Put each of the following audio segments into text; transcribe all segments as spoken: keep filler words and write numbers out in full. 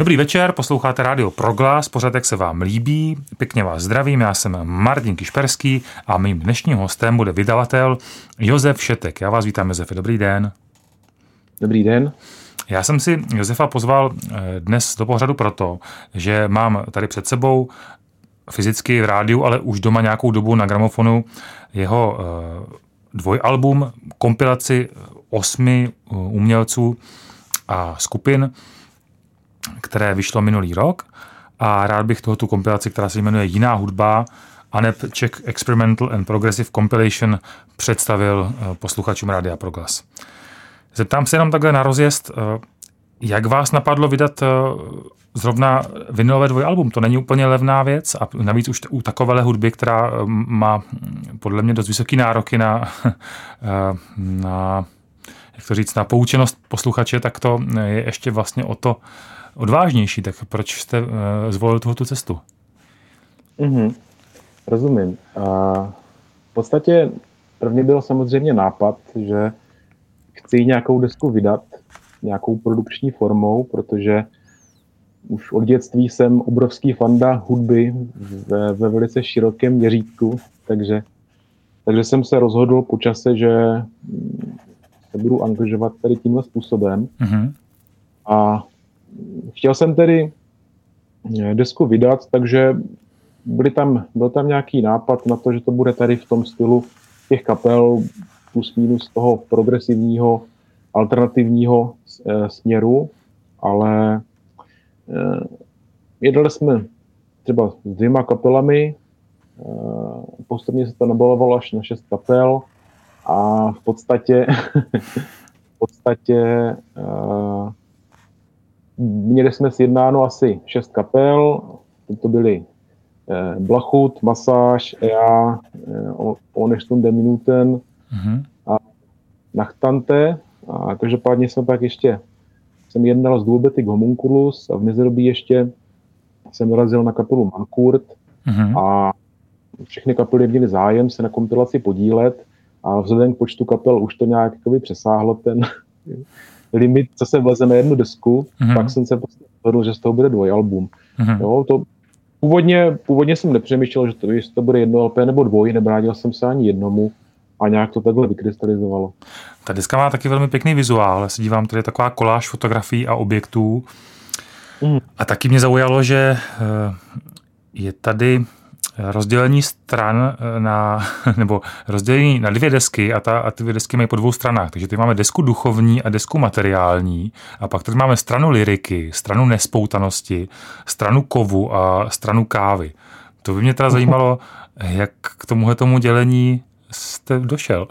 Dobrý večer, posloucháte Rádio Proglas, pořad jak se vám líbí. Pěkně vás zdravím, já jsem Martin Kišperský a mým dnešním hostem bude vydavatel Josef Šetek. Já vás vítám, Josefe, dobrý den. Dobrý den. Já jsem si Josefa pozval dnes do pořadu proto, že mám tady před sebou fyzicky v rádiu, ale už doma nějakou dobu na gramofonu jeho dvojalbum, kompilaci osmi umělců a skupin, které vyšlo minulý rok, a rád bych tohoto kompilaci, která se jmenuje Jiná hudba, A N E P Czech Experimental and Progressive Compilation, představil posluchačům Rádia Proglas. Zeptám se jenom takhle na rozjezd, jak vás napadlo vydat zrovna vinylové dvojalbum? To není úplně levná věc a navíc už u takovéhle hudby, která má podle mě dost vysoký nároky na, na jak to říct, na poučenost posluchače, tak to je ještě vlastně o to odvážnější. Tak proč jste zvolil tuto cestu? Mm-hmm. Rozumím. A v podstatě první byl samozřejmě nápad, že chci nějakou desku vydat, nějakou produkční formou, protože už od dětství jsem obrovský fanda hudby ve, ve velice širokém měřítku, takže, takže jsem se rozhodl po čase, že se budu angažovat tady tímhle způsobem. Mm-hmm. A chtěl jsem tedy desku vydat, takže byly tam, byl tam nějaký nápad na to, že to bude tady v tom stylu těch kapel plus minus toho progresivního, alternativního e, směru, ale e, jednali jsme třeba s dvěma kapelami, e, postupně se to nabalovalo až na šest kapel a v podstatě v podstatě e, měli jsme sjednáno asi šest kapel, to byly eh, Blachut, Masáž, E A, eh, Ohne Stunde Minuten mm-hmm. a Nachtante. A každopádně jsem pak ještě jsem jednal s Duobetic Homunculus a v mezidobí ještě jsem dorazil na kapelu Mankurt mm-hmm. a všechny kapely měly zájem se na kompilaci podílet a vzhledem k počtu kapel už to nějak přesáhlo ten limit, co se vleze na jednu desku, mm-hmm. tak jsem se prostě rozhodl, že z toho bude dvojalbum. Mm-hmm. Jo, to původně, původně jsem nepřemýšlel, že to, jestli to bude jedno L P nebo dvoj, nebránil jsem se ani jednomu a nějak to takhle vykrystalizovalo. Ta deska má taky velmi pěkný vizuál, já se dívám, tady je taková koláž fotografií a objektů mm. a taky mě zaujalo, že je tady rozdělení stran na, nebo rozdělení na dvě desky a, ta, a ty dvě desky mají po dvou stranách. Takže tady máme desku duchovní a desku materiální a pak tady máme stranu lyriky, stranu nespoutanosti, stranu kovu a stranu kávy. To by mě teda zajímalo, jak k tomuhle tomu dělení jste došel.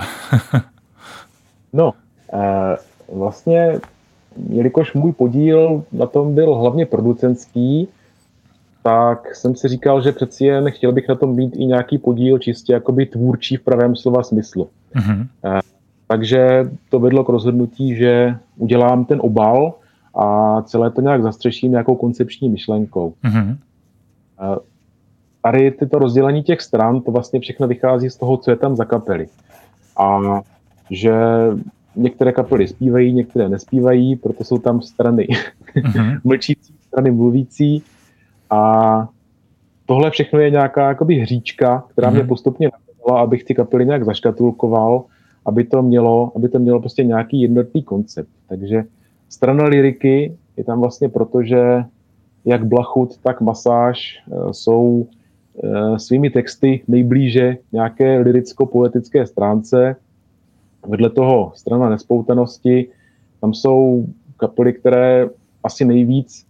No, eh, vlastně, jelikož můj podíl na tom byl hlavně producentský, tak jsem si říkal, že přeci jen chtěl bych na tom mít i nějaký podíl čistě jakoby tvůrčí v pravém slova smyslu. Mm-hmm. E, takže to vedlo k rozhodnutí, že udělám ten obal a celé to nějak zastřeším nějakou koncepční myšlenkou. Mm-hmm. E, tady tyto rozdělení těch stran, to vlastně všechno vychází z toho, co je tam za kapely. A že některé kapely zpívají, některé nespívají, proto jsou tam strany mm-hmm. mlčící, strany mluvící. A tohle všechno je nějaká jakoby hříčka, která mm-hmm. mě postupně napadala, abych ty kapely nějak zaškatulkoval, aby to mělo, aby to mělo prostě nějaký jednotný koncept. Takže strana lyriky je tam vlastně proto, že jak Blachut, tak Masáž jsou svými texty nejblíže nějaké lyricko-poetické stránce. Vedle toho strana nespoutanosti, tam jsou kapely, které asi nejvíc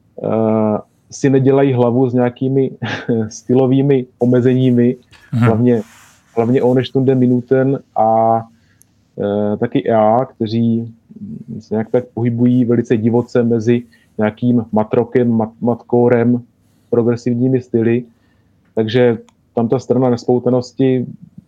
si nedělají hlavu s nějakými stylovými omezeními, hmm. hlavně, hlavně Ohne Stunde Minuten a e, taky E A, kteří se nějak tak pohybují velice divoce mezi nějakým matrokem, mat, matkórem, progresivními styly. Takže tam ta strana nespoutanosti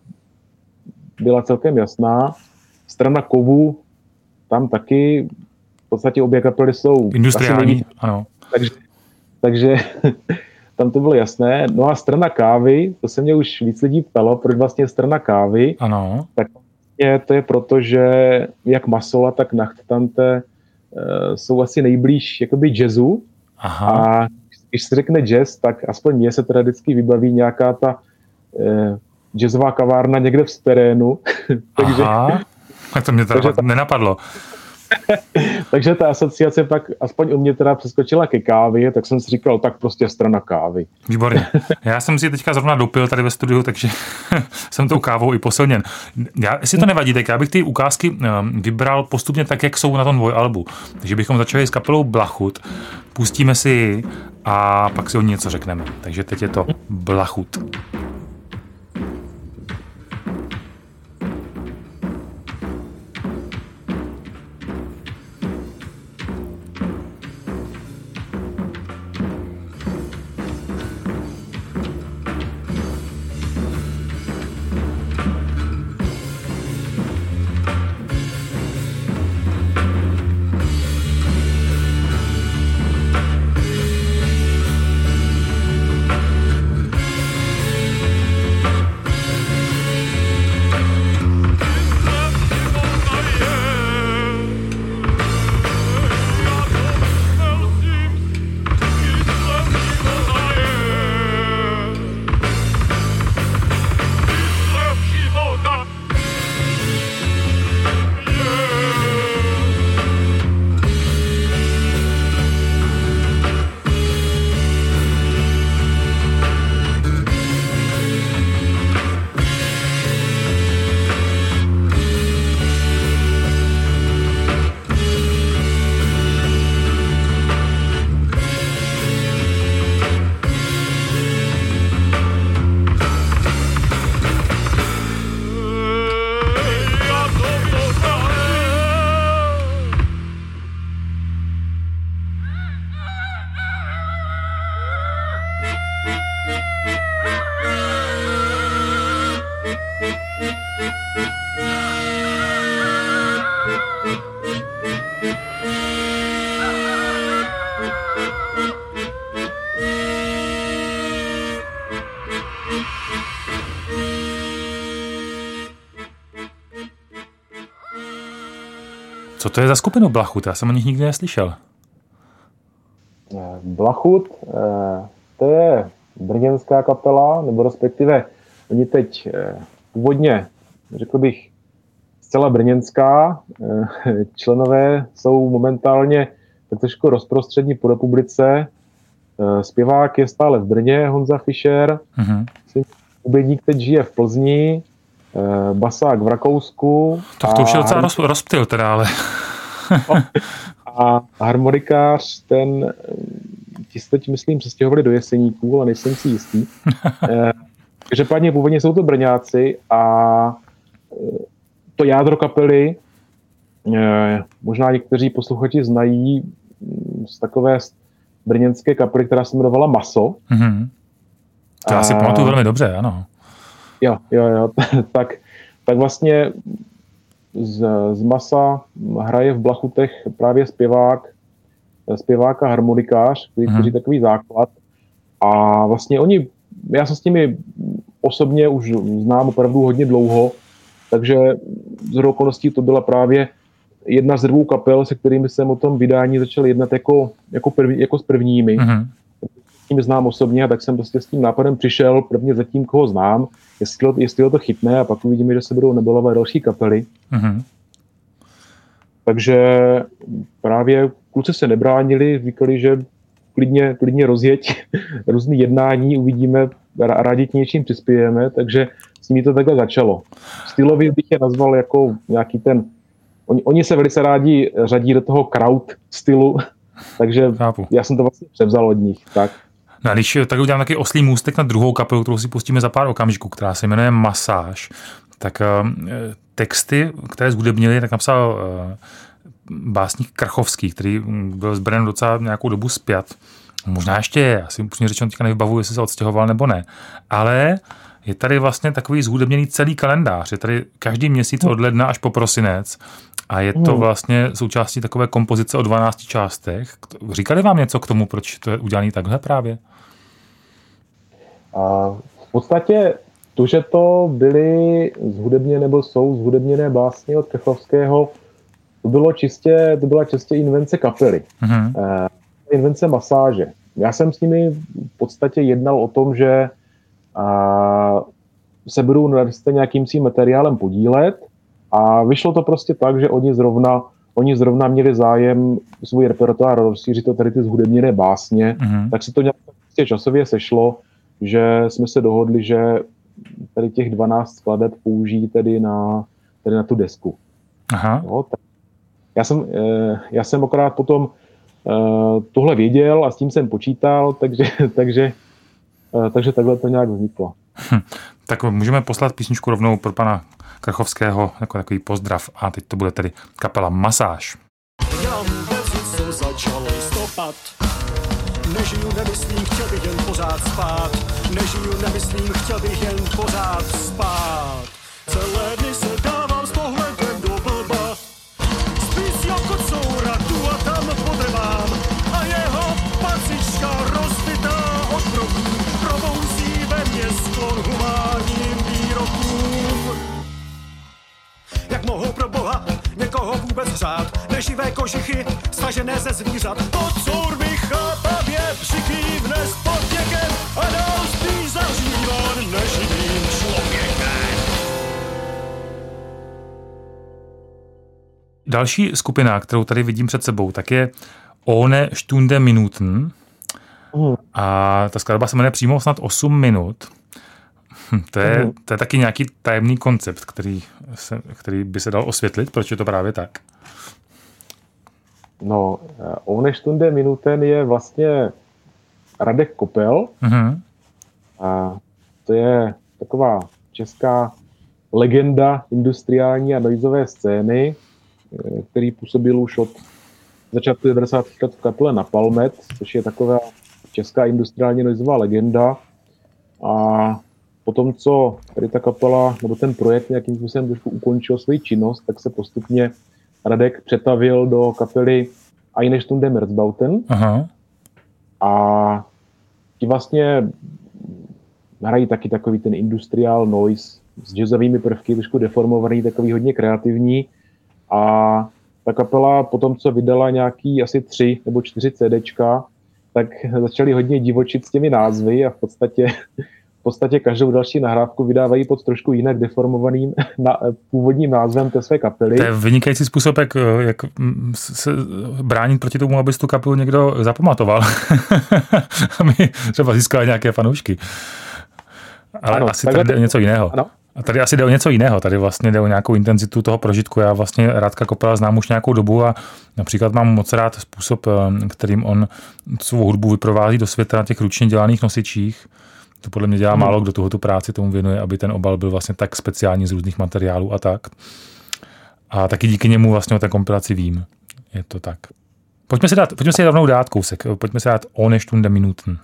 byla celkem jasná. Strana kovu, tam taky v podstatě obě kapely jsou industriální, ano. Takže Takže tam to bylo jasné. No a strana kávy, to se mě už víc lidí ptalo, proč vlastně strana kávy. Ano. Tak je, to je proto, že jak Masola, tak Nachtante uh, jsou asi nejblíž jakoby jazzu. Aha. A když se řekne jazz, tak aspoň mně se teda vždycky vybaví nějaká ta eh, jazzová kavárna někde v terénu. takže, Aha, tak to mě teda takže ta, nenapadlo. takže ta asociace pak aspoň u mě teda přeskočila ke kávě, tak jsem si říkal, tak prostě strana kávy. Výborně. Já jsem si teďka zrovna dopil tady ve studiu, takže jsem tou kávou i posilněn. Já, jestli to nevadí, tak já bych ty ukázky vybral postupně tak, jak jsou na tom dvojalbu. Takže bychom začali s kapelou Blachut, pustíme si ji a pak si o ní něco řekneme. Takže teď je to Blachut. Co to je za skupinu Blachut? Já jsem o nich nikdy neslyšel. Blachut, to je brněnská kapela, nebo respektive oni teď původně, řekl bych, zcela brněnská. Členové jsou momentálně tak trošku rozprostřední po republice. Zpěvák je stále v Brně, Honza Fischer. Mm-hmm. Hudebník teď žije v Plzni. Basák v Rakousku. Tak to už je docela roz, rozptyl teda, ale... a harmonikář, ten, ti se teď, myslím, přestěhovali do Jeseníků, ale nejsem si jistý. Každopádně původně jsou to Brňáci a to jádro kapely, možná někteří posluchači znají z takové brněnské kapely, která se jmenovala Maso. Mm-hmm. To já si a... pamatuju velmi dobře, ano. Jo, jo, jo, tak, tak vlastně z, z Masa hraje v Blachutech právě zpěvák, zpěvák a harmonikář, který tvoří hmm. takový základ. A vlastně oni, já se s nimi osobně už znám opravdu hodně dlouho, takže z okolností to byla právě jedna z dvou kapel, se kterými jsem o tom vydání začal jednat jako, jako, první, jako s prvními. Hmm. S nimi znám osobně, a tak jsem prostě s tím nápadem přišel, prvně za tím, koho znám, jestli, jestli ho to chytne, a pak uvidíme, že se budou nebalovat další kapely. Mm-hmm. Takže právě kluci se nebránili, říkali, že klidně, klidně rozjeď různý jednání, uvidíme, rádi k něčím přispějeme, takže s nimi to takhle začalo. Stylově bych je nazval jako nějaký ten, oni, oni se velice rádi řadí do toho crowd stylu, takže Chápu. Já jsem to vlastně převzal od nich, tak. No a když tak udělám takový oslý můstek na druhou kapelu, kterou si pustíme za pár okamžiků, která se jmenuje Masáž, tak uh, texty, které zhudebnili, tak napsal uh, básník Krachovský, který byl s Brnem docela nějakou dobu spjat. Možná ještě je, já si upřímně řečeno teďka nevybavuji, jestli se odstěhoval nebo ne. Ale je tady vlastně takový zhudebněný celý kalendář. Je tady každý měsíc od ledna až po prosinec a je to vlastně součástí takové kompozice o dvanácti částech. Říkali vám něco k tomu, proč to je udělané takhle právě? A v podstatě to, že to byly zhudebně nebo jsou zhudebněné básně od Krachovského, to bylo čistě, to byla čistě invence kapely. Mm-hmm. invence masáže. Já jsem s nimi v podstatě jednal o tom, že a, se budou na nějakým svým materiálem podílet a vyšlo to prostě tak, že oni zrovna, oni zrovna měli zájem svůj repertoár rozšířit to tady ty zhudebněné básně, mm-hmm. tak se to nějak prostě časově sešlo, že jsme se dohodli, že tady těch dvanáct skladeb použijí tedy na, tedy na tu desku. Aha. No, tak já, jsem, já jsem akorát potom tohle věděl a s tím jsem počítal, takže, takže, takže takhle to nějak vzniklo. Hm. Tak můžeme poslat písničku rovnou pro pana Krchovského, jako takový pozdrav a teď to bude tedy kapela Masáž. Já vůbec co začal listopad. Nežiju, nemyslím, chtěl bych jen pořád spát. Nežiju, nemyslím, chtěl bych jen pořád spát. Celé dny se dávám s pohledem do blba. Spíš jako coura, tu a tam podrvám. A jeho pacička rozbitá od kroků probouzí ve mně sklon humánním výrokům. Jak mohou pro Boha někoho vůbec řád? Neživé kožichy, stažené ze zvířat. To cour mi chápavě přikývne s podněkem a dál spíš zahřívan neživým člověkem. Další skupina, kterou tady vidím před sebou, tak je Ohne Stunde Minuten. Mm. A ta skladba se jmenuje přímo snad osm minut. To je, mm. to je taky nějaký tajemný koncept, který, se, který by se dal osvětlit, proč je to právě tak. No, Ohne Stunde Minuten je vlastně Radek Kopel. Mm-hmm. A to je taková česká legenda industriální a noizové scény, který působil už od začátku devadesátých let v kapele Napalmet, což je taková česká industriální noizová legenda. A potom, co tady ta kapela, nebo ten projekt nějakým způsobem trošku ukončil svoji činnost, tak se postupně Radek přetavil do kapely Eine Stunde Märzbauten. Aha. A ti vlastně hrají taky takový ten industrial noise s jazzovými prvky, trošku deformovaný, takový hodně kreativní. A ta kapela potom, co vydala nějaký asi tři nebo čtyři CDčka, tak začali hodně divočit s těmi názvy a v podstatě v podstatě každou další nahrávku vydávají pod trošku jinak deformovaným na, původním názvem té své kapely. To je vynikající způsob, jak, jak se bránit proti tomu, aby tu kapelu někdo zapamatoval. My třeba získali nějaké fanoušky. Ale ano, asi tady jde o něco jiného. Ano. A tady asi jde o něco jiného. Tady vlastně jde o nějakou intenzitu toho prožitku. Já vlastně Radka Kopela znám už nějakou dobu a například mám moc rád způsob, kterým on svou hudbu vyprovází do světa na těch ručně dělaných nosičích. To podle mě dělá hmm. málo kdo tuhotu práci tomu věnuje, aby ten obal byl vlastně tak speciální z různých materiálů a tak. A taky díky němu vlastně o té kompilaci vím. Je to tak. Pojďme si dát, pojďme si rovnou dát kousek. Pojďme si dát Ohne Stunde Minuten.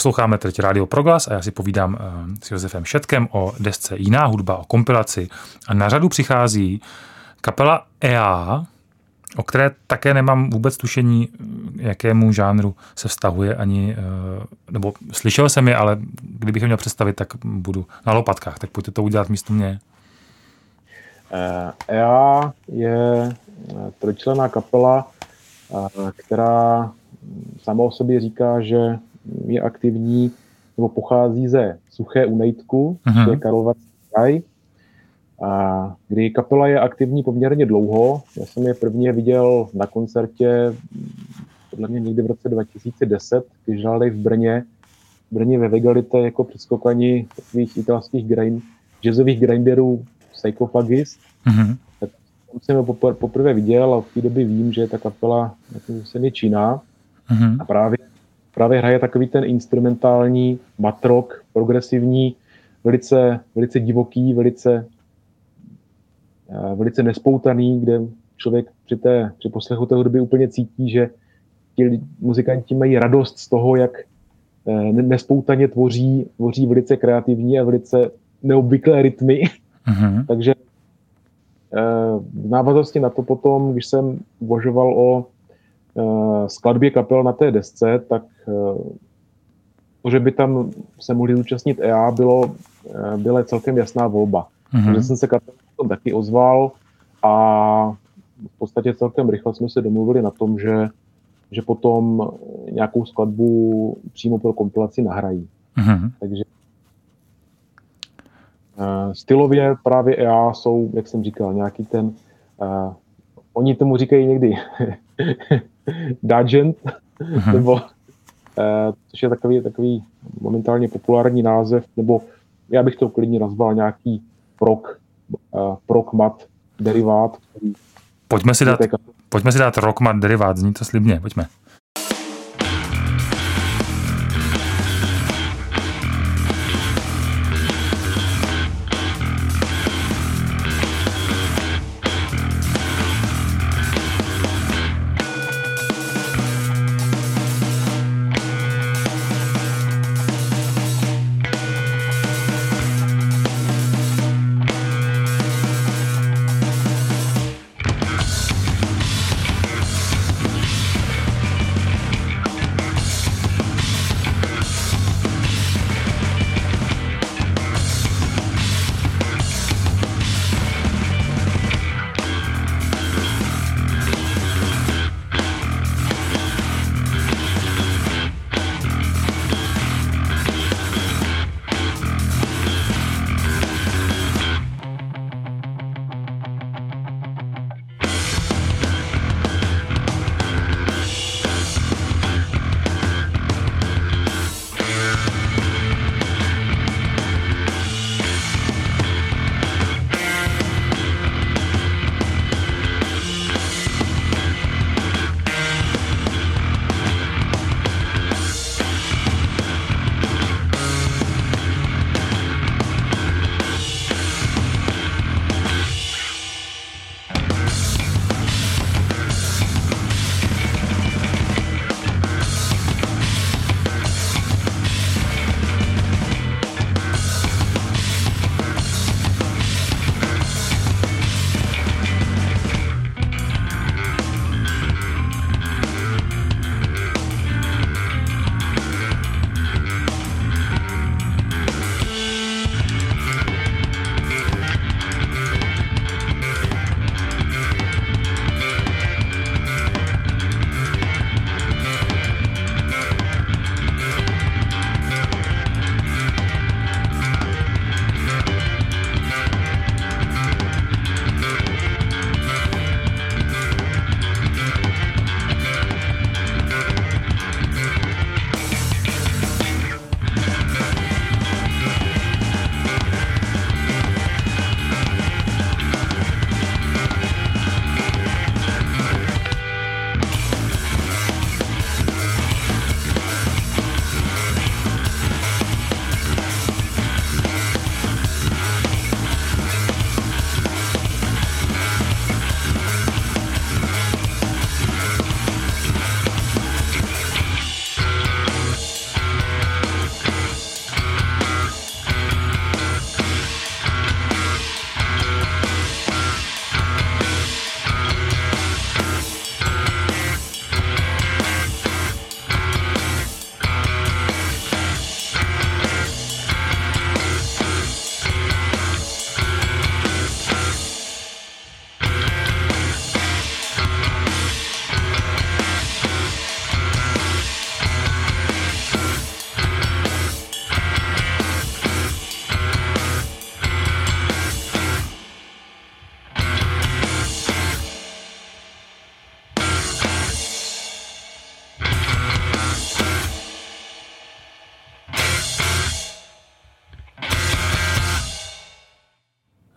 Posloucháme teď Rádio Proglas a já si povídám s Josefem Šetkem o desce Jiná hudba, o kompilaci. A na řadu přichází kapela E A, o které také nemám vůbec tušení, jakému žánru se vztahuje ani, nebo slyšel jsem je, ale kdybych je měl představit, tak budu na lopatkách, tak pojďte to udělat místo mě. E A je trojčlenná kapela, která sama o sobě říká, že je aktivní nebo pochází ze Suché u Nejtku, uh-huh. to je Karlovarský kraj, a kdy kapela je aktivní poměrně dlouho. Já jsem je prvně viděl na koncertě podle mě někdy v roce dva tisíce deset, když hráli v Brně, v Brně ve Vegalite jako předskokani takových italských grind, jazzových grinderů Psychophagist. Uh-huh. Tak jsem je popr- poprvé viděl a v té době vím, že ta kapela se mě číná. Uh-huh. A právě, právě hraje takový ten instrumentální mat rock, progresivní, velice, velice divoký, velice velice nespoutaný, kde člověk při, té, při poslechu té hudby úplně cítí, že ti muzikanti mají radost z toho, jak nespoutaně tvoří, tvoří velice kreativní a velice neobvyklé rytmy. Mm-hmm. Takže v návaznosti na to potom, když jsem uvažoval o skladbě kapel na té desce, tak to, že by tam se mohli zúčastnit E A, bylo, byla celkem jasná volba. Mm-hmm. Takže jsem se kapel taky ozval a v podstatě celkem rychle jsme se domluvili na tom, že, že potom nějakou skladbu přímo pro kompilaci nahrají. Mm-hmm. Takže uh, stylově právě E A jsou, jak jsem říkal, nějaký ten, uh, oni tomu říkají někdy Dagent, mm-hmm. nebo uh, což je takový, takový momentálně populární název, nebo já bych to klidně nazval nějaký rock, Uh, rock mat derivát. Pojďme si dát, pojďme si dát rock mat derivát, zní to slibně, pojďme.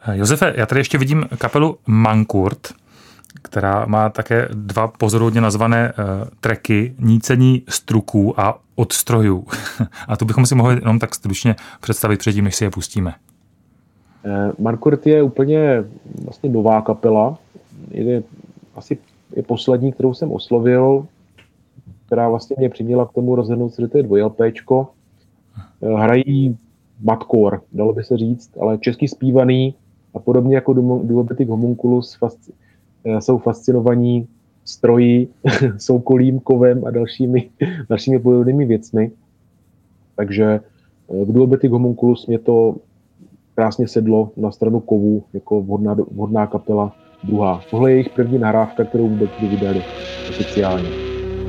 Josefe, já tady ještě vidím kapelu Mankurt, která má také dva pozoruhodně nazvané uh, tracky Nícení struků a Odstrojů. A to bychom si mohli jenom tak stručně představit předtím, než si je pustíme. Mankurt je úplně vlastně nová kapela. Je asi je poslední, kterou jsem oslovil, která vlastně mě přiměla k tomu rozhodnout se, že to je dvoj-LPčko. Hrají madcore, dalo by se říct, ale česky zpívaný a podobně jako Duobetic Homunculus fasc- jsou fascinovaní stroji, soukolím, kovem a dalšími, dalšími podobnými věcmi. Takže v Duobetic Homunculus mě to krásně sedlo na stranu kovů jako vhodná, vhodná kapela druhá. Tohle je jejich první nahrávka, kterou vůbec vydali oficiálně.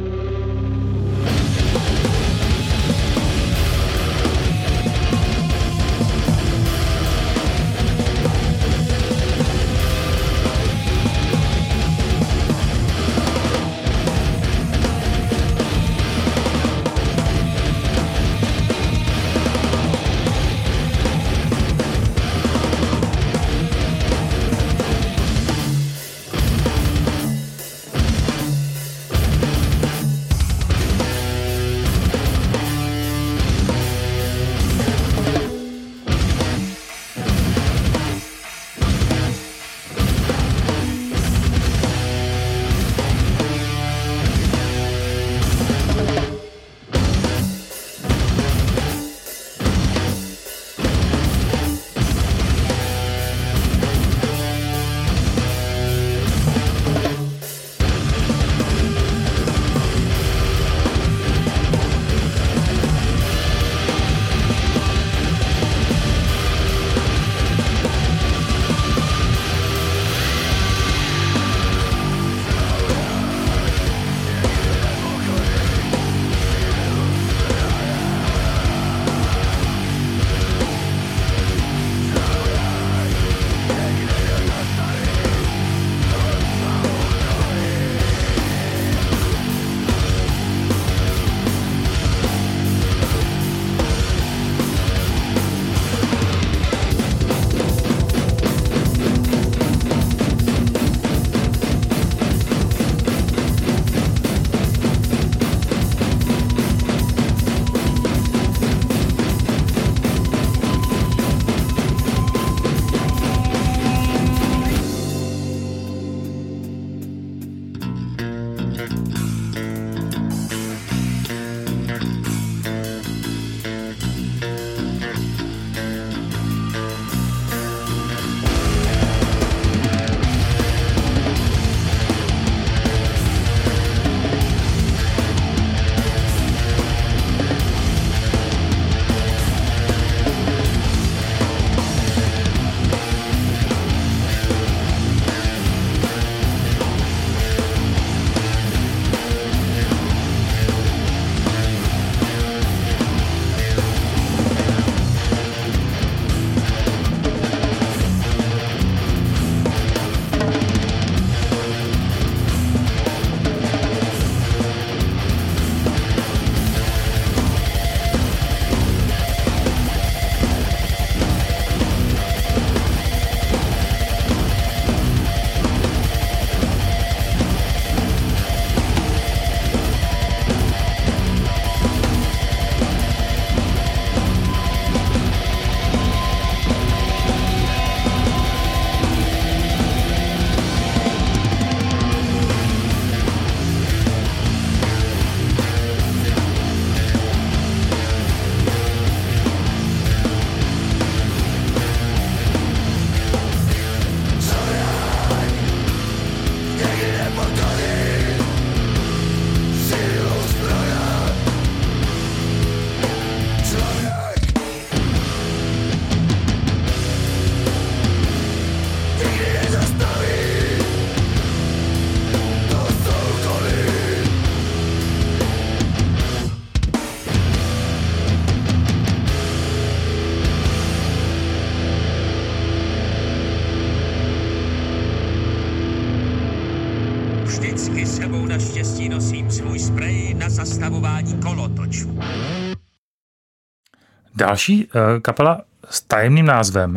Vždycky s sebou naštěstí nosím svůj sprej na zastavování kolotočů. Další uh, kapela s tajemným názvem,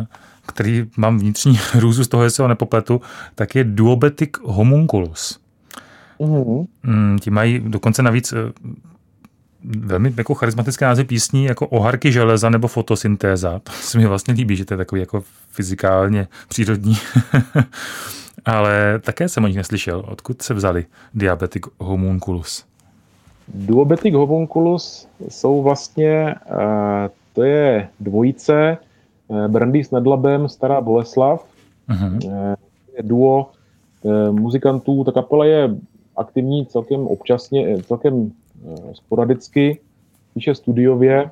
který mám vnitřní hrůzu z toho, jestli ho nepopletu, tak je Duobetic Homunculus. Mm-hmm. Ti mají dokonce navíc velmi jako charismatické název písní jako Oharky železa nebo fotosyntéza. To se mi vlastně líbí, že to je takový jako fyzikálně přírodní. Ale také jsem o nich neslyšel. Odkud se vzali Duobetic Homunculus? Duobetic Homunculus jsou vlastně, to je dvojice, Brandýs nad Labem, Stará Boleslav. Uh-huh. Je duo muzikantů. Ta kapela je aktivní celkem občasně, celkem sporadicky, píše studiově.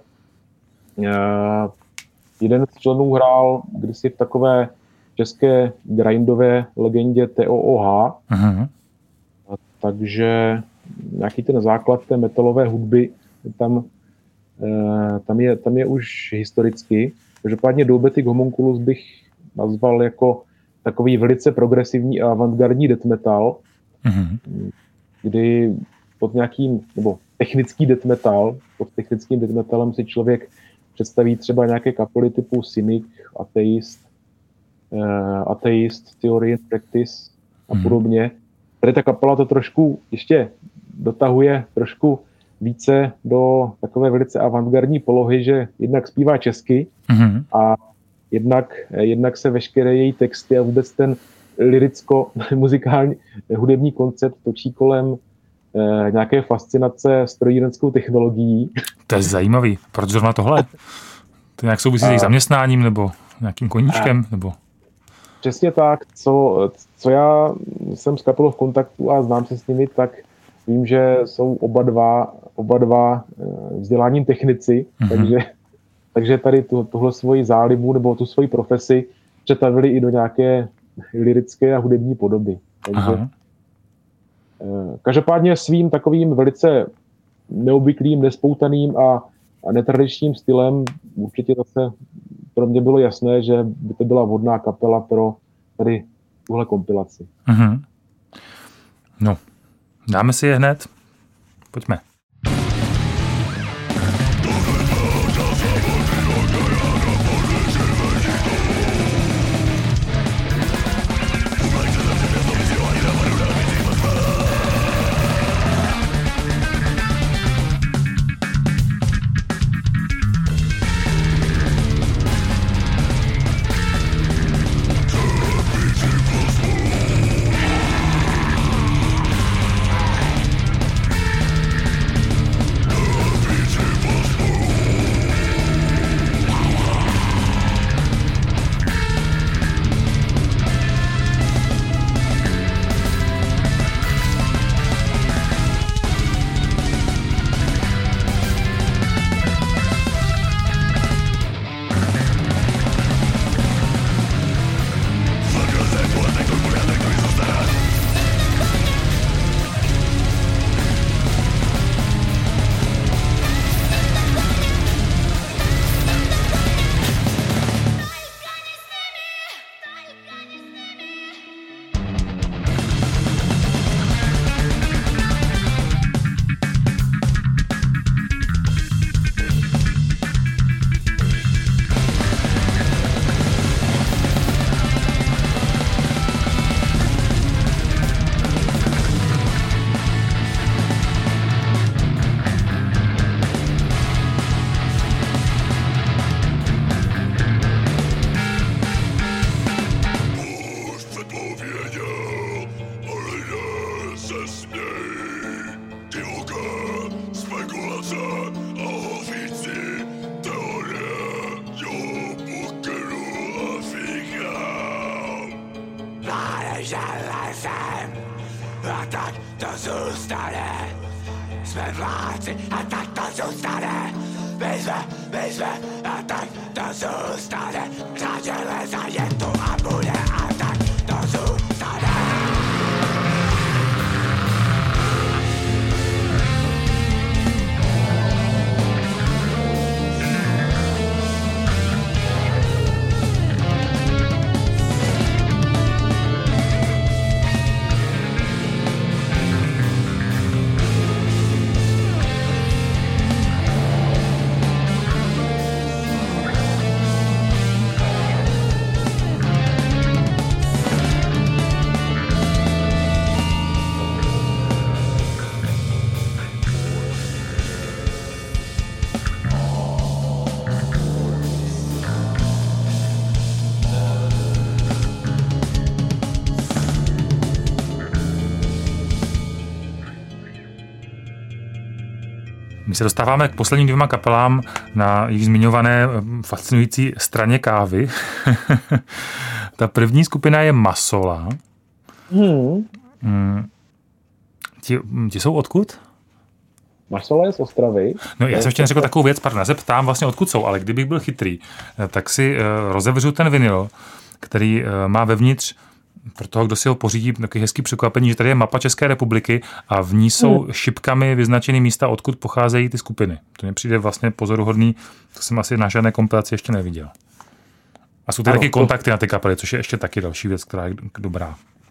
Jeden z členů hrál kdysi v takové české grindové legendě T O O H. Uh-huh. Takže nějaký ten základ té metalové hudby tam, tam, je, tam je už historicky. Každopádně Duobetic Homunculus bych nazval jako takový velice progresivní a avantgardní death metal, mm-hmm. kdy pod nějakým, nebo technický death metal, pod technickým death metalem si člověk představí třeba nějaké kapely typu Cynic, Atheist, uh, Atheist, Theory and Practice a mm-hmm. podobně. Tady ta kapela to trošku ještě dotahuje trošku více do takové velice avantgardní polohy, že jednak zpívá česky mm-hmm. a jednak, jednak se veškeré její texty a vůbec ten liricko-muzikální hudební koncept točí kolem eh, nějaké fascinace strojírenskou technologií. To je zajímavý. Proč zrovna tohle? To nějak souvisí s jejich zaměstnáním nebo nějakým koníčkem? A, nebo... Přesně tak. Co, co já jsem s kapelou v kontaktu a znám se s nimi, tak vím, že jsou oba dva, oba dva vzděláním technici, mm-hmm. takže, takže tady tu, tuhle svoji zálibu nebo tu svoji profesi přetavili i do nějaké lirické a hudební podoby. Takže Aha. každopádně svým takovým velice neobvyklým, nespoutaným a, a netradičním stylem určitě zase pro mě bylo jasné, že by to byla vhodná kapela pro tady tuhle kompilaci. Mm-hmm. No. Dáme si je hned. Pojďme. My se dostáváme k posledním dvěma kapelám na již zmiňované fascinující straně kávy. Ta první skupina je Masola. Hmm. Hmm. Ti, ti jsou odkud? Masola je z Ostravy. No, já jsem ještě neřekl takovou věc, pardon, já se ptám vlastně odkud jsou, ale kdybych byl chytrý, tak si uh, rozevřu ten vinyl, který uh, má vevnitř pro toho, kdo si ho pořídí, takový hezký překvapení, že tady je mapa České republiky a v ní jsou hmm. šipkami vyznačený místa, odkud pocházejí ty skupiny. To mi přijde vlastně pozoruhodný, to jsem asi na žádné kompilaci ještě neviděl. A jsou tady taky kontakty na ty kapely, což je ještě taky další věc, která je dobrá.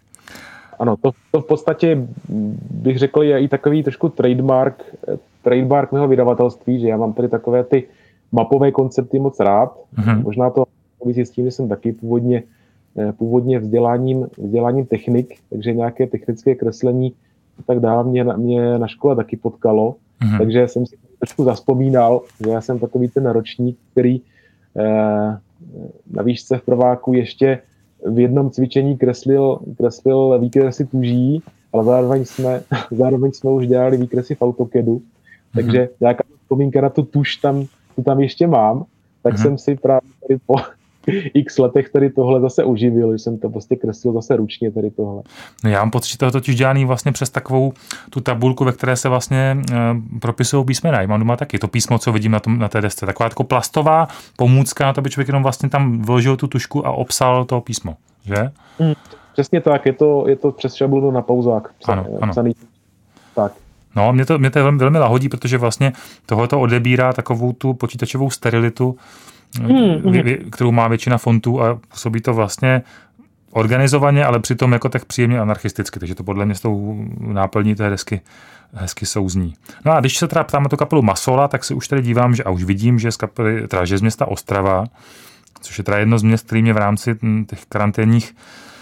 Ano, to, to v podstatě bych řekl je i takový trošku trademark, trademark mého vydavatelství, že já mám tady takové ty mapové koncepty moc rád. Mm-hmm. Možná to souvisí s tím, že jsem taky původně, původně vzděláním, vzděláním technik, takže nějaké technické kreslení a tak dále mě, mě na škole taky potkalo. Mm-hmm. Takže jsem si trošku zaspomínal, že já jsem takový ten ročník, který eh, na výšce v prváku ještě v jednom cvičení kreslil, kreslil výkresy tuží, ale zároveň jsme, zároveň jsme už dělali výkresy v AutoCADu, takže mm-hmm. nějaká vzpomínka na tu tuž tam, tu tam ještě mám, tak mm-hmm. jsem si právě tady po x letech tady tohle zase uživil, že jsem to prostě kreslil zase ručně tady tohle. No já mám pocit, že to totiž dělaný vlastně přes takovou tu tabulku, ve které se vlastně e, propisují písmena. Já mám doma taky to písmo, co vidím na, tom, na té desce. Taková jako plastová pomůcka, to by člověk jenom vlastně tam vložil tu tušku a obsal to písmo, že? Mm, přesně tak, je to, je to přes šablonu na pauzák. Psaný, ano, ano. Psaný, tak. No, mě to, mě to velmi, velmi lahodí, protože vlastně tohleto odebírá takovou tu počítačovou sterilitu, Hmm, vy, vy, kterou má většina fontů a působí to vlastně organizovaně, ale přitom jako tak příjemně anarchisticky, takže to podle mě s tou náplní té desky hezky souzní. No a když se teda ptám na tu kapelu Masola, tak se už tady dívám, že a už vidím, že z kapely, teda, že z města Ostrava, což je teda jedno z měst, který mě v rámci těch karanténních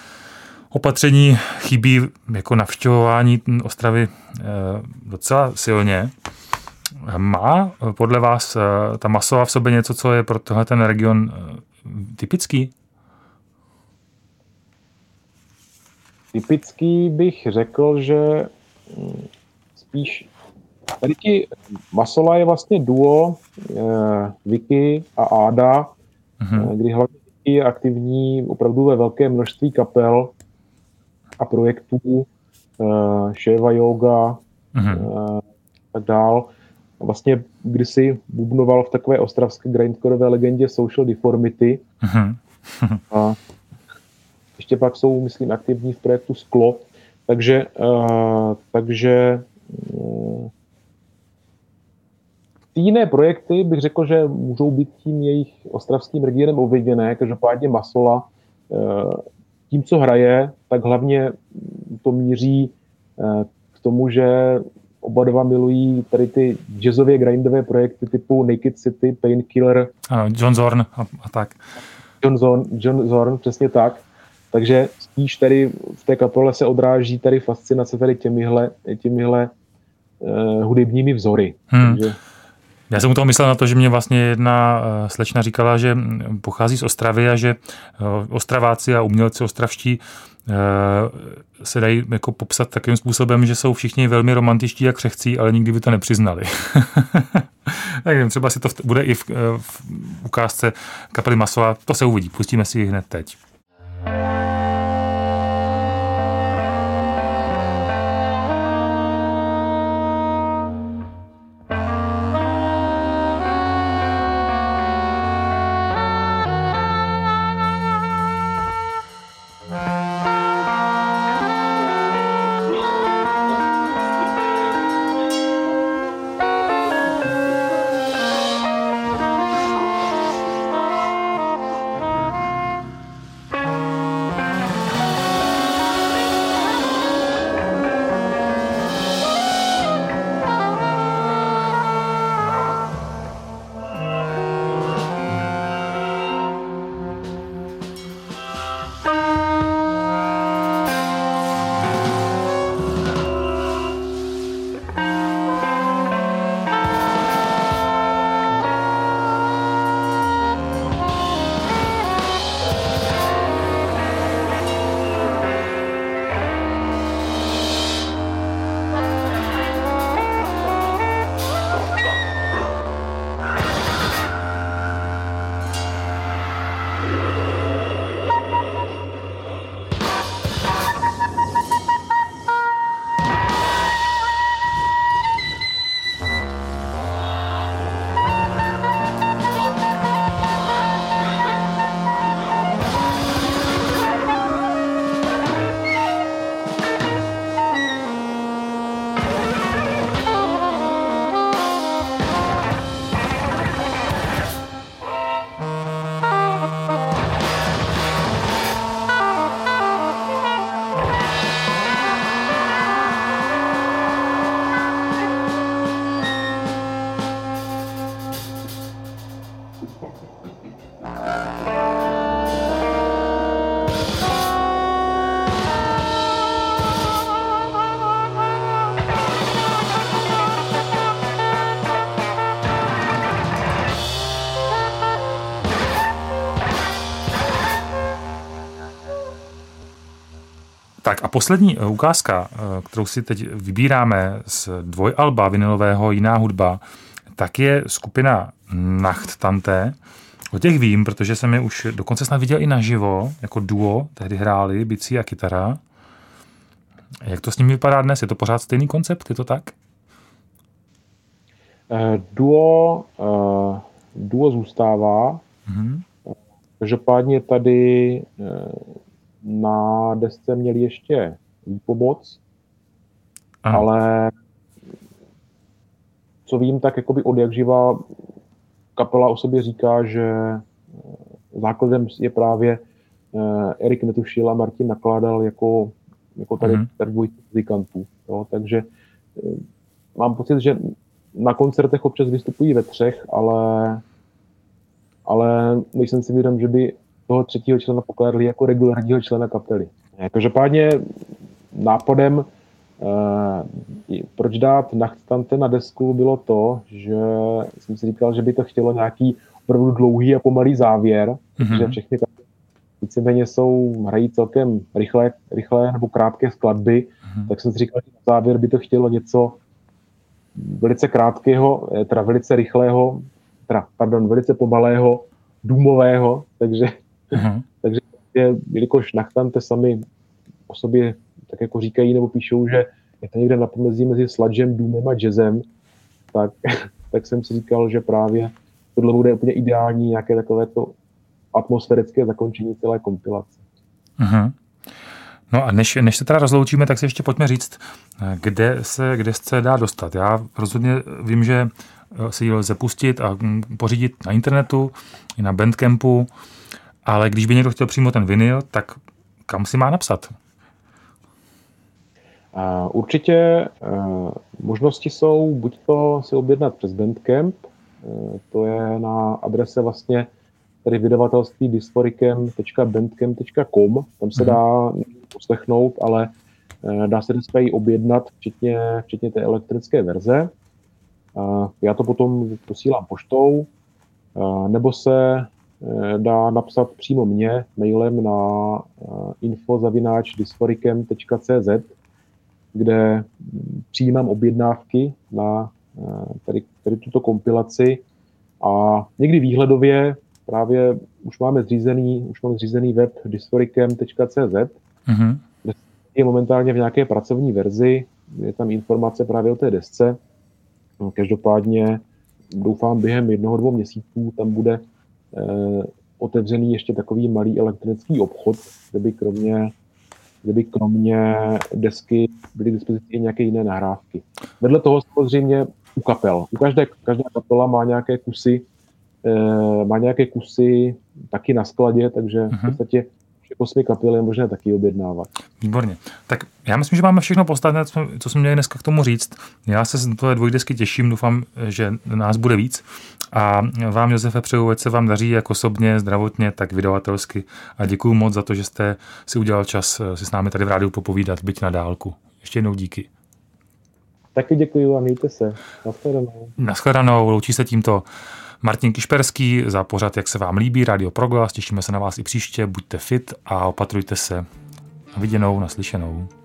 opatření chybí jako navštěvování Ostravy docela silně. Má podle vás ta Masola v sobě něco, co je pro tohle ten region typický? Typický bych řekl, že spíš tady ti Masola je vlastně duo eh, Vicky a Áda, mm-hmm. kdy hlavně Vicky je aktivní opravdu ve velké množství kapel a projektů, eh, Sheva Yoga mm-hmm. eh, tak dál. Vlastně kdysi bubnoval v takové ostravské grindcoreové legendě Social Deformity. Mm-hmm. A ještě pak jsou, myslím, aktivní v projektu Sklo. Takže, uh, takže uh, ty jiné projekty bych řekl, že můžou být tím jejich ostravským regionem obviděné. Každopádně Masola uh, tím, co hraje, tak hlavně to míří uh, k tomu, že oba dva milují tady ty jazzově grindové projekty typu Naked City, Painkiller. Ano, John Zorn a, a tak. John Zorn, John Zorn, přesně tak. Takže spíš tady v té kapele se odráží tady fascinace tady těmihle, těmihle uh, hudebními vzory. Hmm. Takže... Já jsem u toho myslel na to, že mě vlastně jedna uh, slečna říkala, že pochází z Ostravy a že uh, Ostraváci a umělci ostravští se dají jako popsat takovým způsobem, že jsou všichni velmi romantičtí a křehcí, ale nikdy by to nepřiznali. Tak nevím, třeba si to bude i v, v ukázce kapely Masola. To se uvidí. Pustíme si ji hned teď. Tak a poslední ukázka, kterou si teď vybíráme z dvojalba vinylového Jiná hudba, tak je skupina Nacht Tante. O těch vím, protože jsem je už dokonce snad viděl i naživo, jako duo, tehdy hráli bicí a kytara. Jak to s nimi vypadá dnes? Je to pořád stejný koncept? Je to tak? Uh, duo, uh, duo zůstává. Mm-hmm. Každopádně tady uh, na desce měli ještě výpomoc, Aha. ale co vím, tak jakoby od jak živá kapela o sobě říká, že základem je právě uh, Erik Netušil a Martin Nakládal jako, jako tady, mm-hmm. tady dvojice muzikantů. Jo? Takže uh, mám pocit, že na koncertech občas vystupují ve třech, ale, ale nejsem si vědom, že by toho třetího člena pokládali jako regulárního člena kapely. Každopádně nápadem, eh, proč dát Nacht Tante na desku, bylo to, že jsem si říkal, že by to chtělo nějaký opravdu dlouhý a pomalý závěr, mm-hmm. že všechny víceméně jsou, hrají celkem rychlé, rychlé nebo krátké skladby, mm-hmm. tak jsem si říkal, že na závěr by to chtělo něco velice krátkého, teda velice rychlého, teda, pardon, velice pomalého, důmového, takže, uh-huh. takže je, jelikož Nacht Tante sami o sobě tak jako říkají nebo píšou, že je to někde na pomezí mezi sludgem, doomem a jazzem, tak, tak jsem si říkal, že právě tohle bude úplně ideální nějaké takovéto atmosférické zakončení celé kompilace. Uh-huh. No a než, než se teda rozloučíme, tak si ještě pojďme říct, kde se, kde se dá dostat. Já rozhodně vím, že si ji lze pustit a pořídit na internetu, i na Bandcampu, ale když by někdo chtěl přímo ten vinyl, tak kam si má napsat? Uh, určitě uh, možnosti jsou buď to si objednat přes Bandcamp, uh, to je na adrese vlastně tady vydavatelství dysforikem tečka bandcamp tečka com, tam se dá poslechnout, ale dá se dneska i objednat, včetně, včetně té elektrické verze. Já to potom posílám poštou, nebo se dá napsat přímo mě mailem na info zavináč dysforikem tečka cz, kde přijímám objednávky na tady, tady tuto kompilaci a někdy výhledově právě už máme zřízený, už máme zřízený web dysforikem tečka cz, mm-hmm. kde je momentálně v nějaké pracovní verzi, je tam informace právě o té desce. Každopádně doufám během jednoho, dvou měsíců tam bude eh, otevřený ještě takový malý elektronický obchod, kde by kromě, kde by kromě desky byly k dispozici i nějaké jiné nahrávky. Vedle toho samozřejmě u kapel. U každé, každá kapela má nějaké kusy má nějaké kusy taky na skladě, takže uh-huh. v podstatě osmi kapel je možné taky objednávat. Výborně. Tak já myslím, že máme všechno podstatné, co jsme měli dneska k tomu říct. Já se z toho dvojdesky těším, doufám, že nás bude víc. A vám, Josefe, přeju, ať se vám daří jak osobně, zdravotně, tak vydavatelsky. A děkuju moc za to, že jste si udělal čas si s námi tady v rádiu popovídat, byť na dálku. Ještě jednou díky. Taky děkuju a mějte se. Naschledanou. Naschledanou, loučí se tímto Martin Kišperský za pořad, jak se vám líbí, Rádio Proglas. Těšíme se na vás i příště, buďte fit a opatrujte se. Na viděnou, naslyšenou.